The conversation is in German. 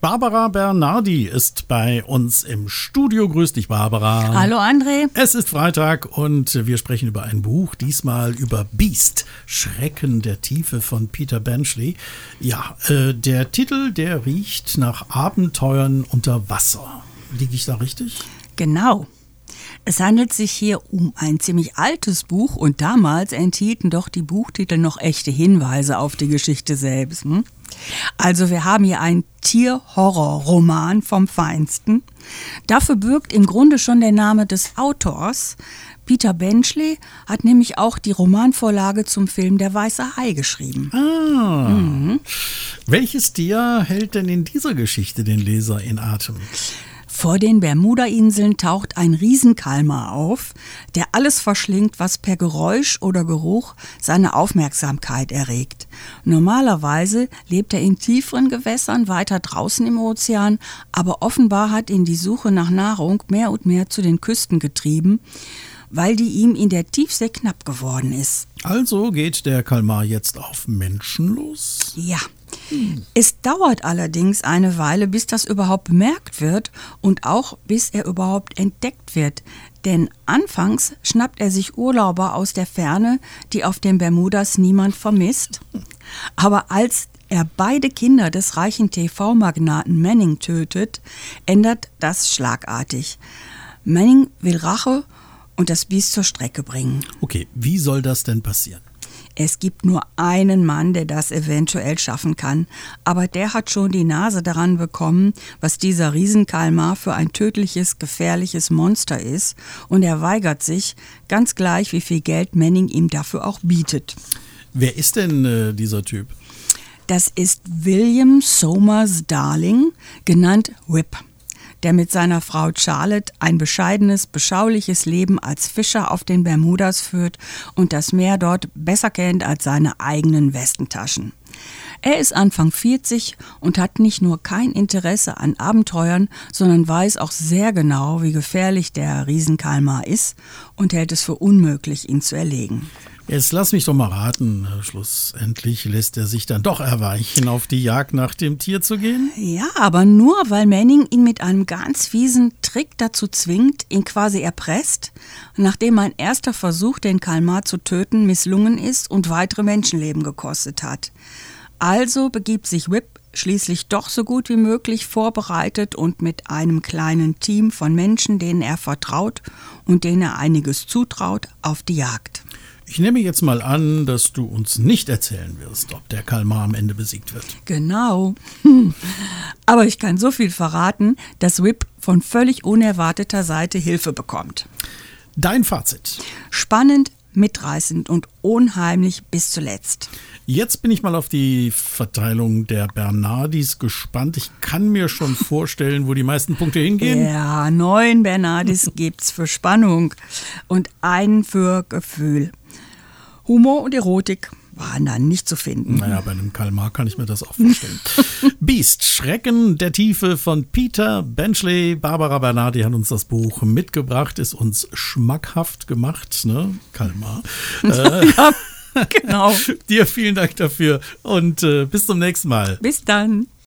Barbara Bernardi ist bei uns im Studio. Grüß dich, Barbara. Hallo, André. Es ist Freitag und wir sprechen über ein Buch, diesmal über Beast, Schrecken der Tiefe von Peter Benchley. Ja, der Titel, der riecht nach Abenteuern unter Wasser. Liege ich da richtig? Genau. Es handelt sich hier um ein ziemlich altes Buch und damals enthielten doch die Buchtitel noch echte Hinweise auf die Geschichte selbst. Also wir haben hier einen Tier-Horror-Roman vom Feinsten. Dafür bürgt im Grunde schon der Name des Autors. Peter Benchley hat nämlich auch die Romanvorlage zum Film Der weiße Hai geschrieben. Welches Tier hält denn in dieser Geschichte den Leser in Atem? Vor den Bermuda-Inseln taucht ein Riesenkalmar auf, der alles verschlingt, was per Geräusch oder Geruch seine Aufmerksamkeit erregt. Normalerweise lebt er in tieferen Gewässern, weiter draußen im Ozean, aber offenbar hat ihn die Suche nach Nahrung mehr und mehr zu den Küsten getrieben, weil die ihm in der Tiefsee knapp geworden ist. Also geht der Kalmar jetzt auf Menschen los? Ja. Es dauert allerdings eine Weile, bis das überhaupt bemerkt wird und auch bis er überhaupt entdeckt wird. Denn anfangs schnappt er sich Urlauber aus der Ferne, die auf den Bermudas niemand vermisst. Aber als er beide Kinder des reichen TV-Magnaten Manning tötet, ändert das schlagartig. Manning will Rache und das Biest zur Strecke bringen. Okay, wie soll das denn passieren? Es gibt nur einen Mann, der das eventuell schaffen kann, aber der hat schon die Nase daran bekommen, was dieser Riesenkalmar für ein tödliches, gefährliches Monster ist, und er weigert sich, ganz gleich wie viel Geld Manning ihm dafür auch bietet. Wer ist denn dieser Typ? Das ist William Somers Darling, genannt Whip, der mit seiner Frau Charlotte ein bescheidenes, beschauliches Leben als Fischer auf den Bermudas führt und das Meer dort besser kennt als seine eigenen Westentaschen. Er ist Anfang 40 und hat nicht nur kein Interesse an Abenteuern, sondern weiß auch sehr genau, wie gefährlich der Riesenkalmar ist und hält es für unmöglich, ihn zu erlegen. Jetzt lass mich doch mal raten, schlussendlich lässt er sich dann doch erweichen, auf die Jagd nach dem Tier zu gehen? Ja, aber nur, weil Manning ihn mit einem ganz fiesen Trick dazu zwingt, ihn quasi erpresst, nachdem ein erster Versuch, den Kalmar zu töten, misslungen ist und weitere Menschenleben gekostet hat. Also begibt sich Whip schließlich doch so gut wie möglich vorbereitet und mit einem kleinen Team von Menschen, denen er vertraut und denen er einiges zutraut, auf die Jagd. Ich nehme jetzt mal an, dass du uns nicht erzählen wirst, ob der Kalmar am Ende besiegt wird. Genau. Aber ich kann so viel verraten, dass Whip von völlig unerwarteter Seite Hilfe bekommt. Dein Fazit? Spannend, mitreißend und unheimlich bis zuletzt. Jetzt bin ich mal auf die Verteilung der Bernardis gespannt. Ich kann mir schon vorstellen, wo die meisten Punkte hingehen. Ja, 9 Bernardis gibt's für Spannung und einen für Gefühl. Humor und Erotik waren dann nicht zu finden. Naja, bei einem Kalmar kann ich mir das auch vorstellen. Beast, Schrecken der Tiefe von Peter Benchley. Barbara Bernardi hat uns das Buch mitgebracht, ist uns schmackhaft gemacht, ne? Kalmar. Ja, genau. Dir vielen Dank dafür und bis zum nächsten Mal. Bis dann.